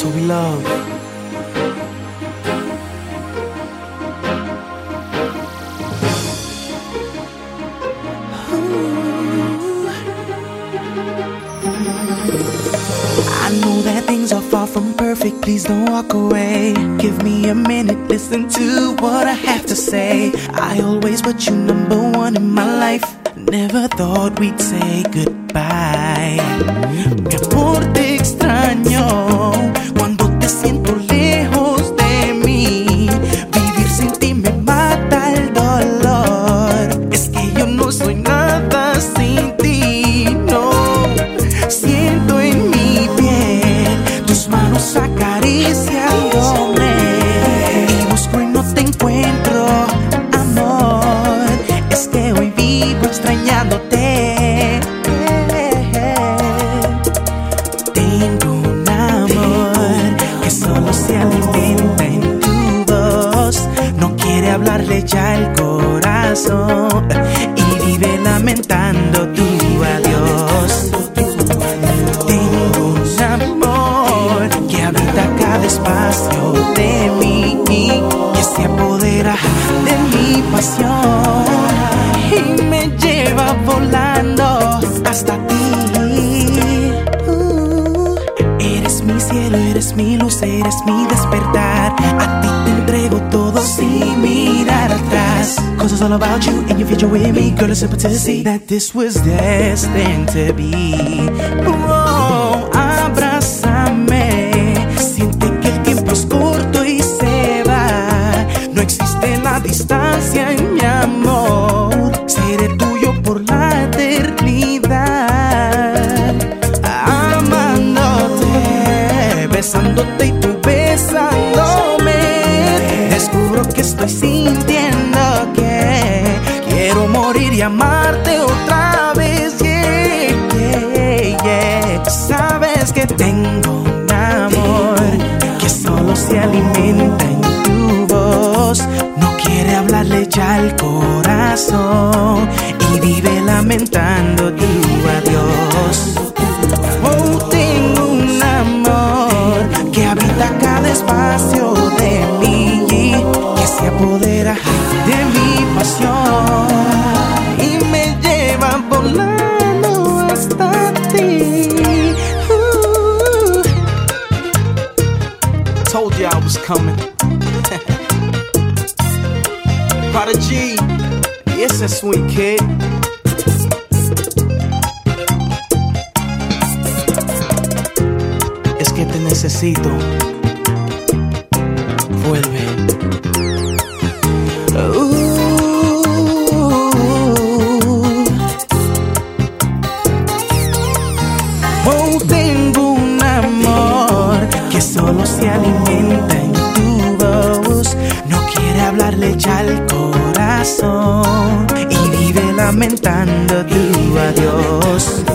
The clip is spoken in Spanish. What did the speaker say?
what we love. I know that things are far from perfect, please don't walk away. Give me a minute, listen to what I have to say. I always put you number one in my life. Never thought we'd say goodbye. Mi amor, te extraño cuando te siento lejos de mí. Vivir sin ti me mata el dolor. Es que yo no soy nada sin ti, no. Siento en mi piel tus manos acariciándome y busco y no te encuentro, amor. Es que hoy vivo extrañándote. Tengo un amor que solo se alimenta en tu voz. No quiere hablarle ya el corazón y vive lamentando tu adiós. Tengo un amor que habita cada espacio de mí, que se apodera de mi pasión y me lleva volando hasta ti. Eres mi cielo, eres mi luz, eres mi despertar. A ti te entrego todo sin mirar atrás. 'Cause it's all about you and your future with me. Girl, it's simple to see that this was destined to be. Oh, abrázame. Siente que el tiempo es corto y se va. No existe la distancia en mi amor. Seré tuyo por la eternidad. Amándote, besándote y tú besándome. Descubro que estoy sintiendo que quiero morir y amarte otra vez. Yeah, yeah, yeah. Sabes que tengo un amor que solo se alimenta en tu voz. No quiere hablarle ya al corazón y vive lamentando tu adiós. Oh, tengo un amor que habita cada espacio de mí, que se apodera de mi pasión y me lleva volando hasta ti. Told you I was coming. Prodigy, yes, a sweet kid. Es que te necesito. Vuelve. Oh, tengo un amor que solo se alimenta en tu voz. No quiere hablarle ya al corazón y vive lamentando tu adiós.